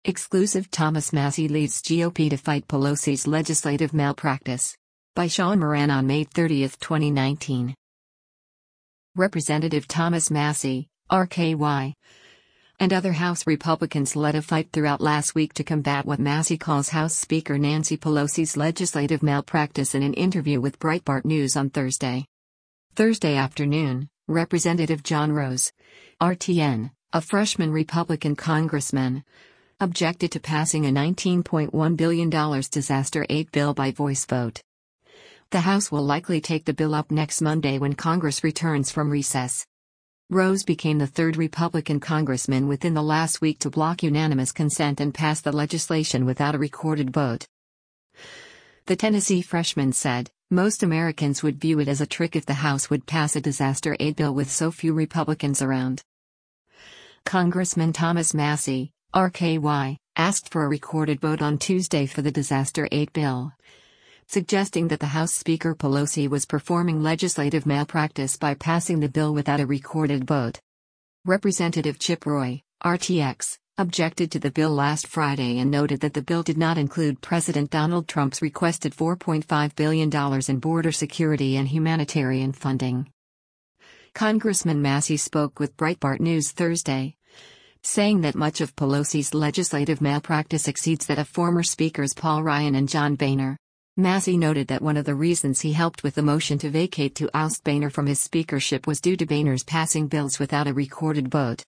Exclusive: Thomas Massie leads GOP to fight Pelosi's legislative malpractice. By Sean Moran on May 30, 2019. Representative Thomas Massie, RKY, and other House Republicans led a fight throughout last week to combat what Massie calls House Speaker Nancy Pelosi's legislative malpractice in an interview with Breitbart News on Thursday. Thursday afternoon, Representative John Rose, RTN, a freshman Republican congressman, objected to passing a $19.1 billion disaster aid bill by voice vote. The House will likely take the bill up next Monday when Congress returns from recess. Rose became the third Republican congressman within the last week to block unanimous consent and pass the legislation without a recorded vote. The Tennessee freshman said, "Most Americans would view it as a trick if the House would pass a disaster aid bill with so few Republicans around." Congressman Thomas Massie, RKY, asked for a recorded vote on Tuesday for the disaster aid bill, suggesting that the House Speaker Pelosi was performing legislative malpractice by passing the bill without a recorded vote. Representative Chip Roy, RTX, objected to the bill last Friday and noted that the bill did not include President Donald Trump's requested $4.5 billion in border security and humanitarian funding. Congressman Massie spoke with Breitbart News Thursday, saying that much of Pelosi's legislative malpractice exceeds that of former Speakers Paul Ryan and John Boehner. Massie noted that one of the reasons he helped with the motion to vacate to oust Boehner from his speakership was due to Boehner's passing bills without a recorded vote.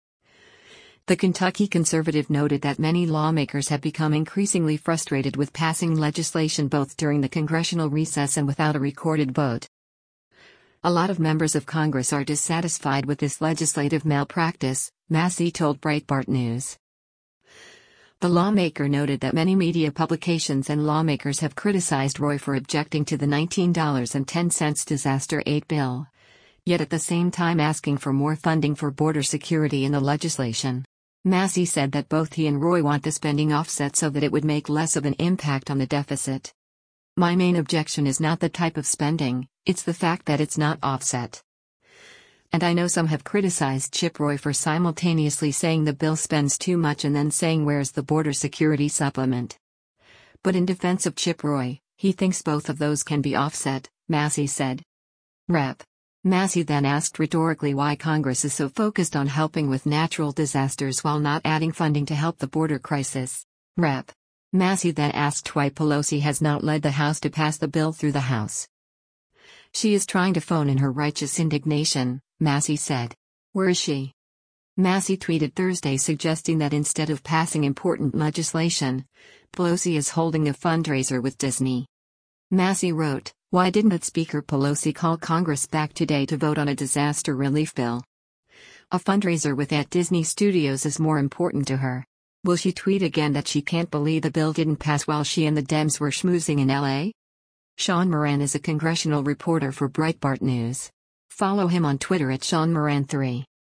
The Kentucky conservative noted that many lawmakers have become increasingly frustrated with passing legislation both during the congressional recess and without a recorded vote. "A lot of members of Congress are dissatisfied with this legislative malpractice," Massie told Breitbart News. The lawmaker noted that many media publications and lawmakers have criticized Roy for objecting to the $19.10 disaster aid bill, yet at the same time asking for more funding for border security in the legislation. Massie said that both he and Roy want the spending offset so that it would make less of an impact on the deficit. "My main objection is not the type of spending, it's the fact that it's not offset. And I know some have criticized Chip Roy for simultaneously saying the bill spends too much and then saying where's the border security supplement. But in defense of Chip Roy, he thinks both of those can be offset," Massie said. Rep. Massie then asked rhetorically why Congress is so focused on helping with natural disasters while not adding funding to help the border crisis. Rep. Massie then asked why Pelosi has not led the House to pass the bill through the House. "She is trying to phone in her righteous indignation," Massie said. "Where is she?" Massie tweeted Thursday suggesting that instead of passing important legislation, Pelosi is holding a fundraiser with Disney. Massie wrote, "Why didn't Speaker Pelosi call Congress back today to vote on a disaster relief bill? A fundraiser with at Disney Studios is more important to her. Will she tweet again that she can't believe the bill didn't pass while she and the Dems were schmoozing in LA?" Sean Moran is a congressional reporter for Breitbart News. Follow him on Twitter at SeanMoran3.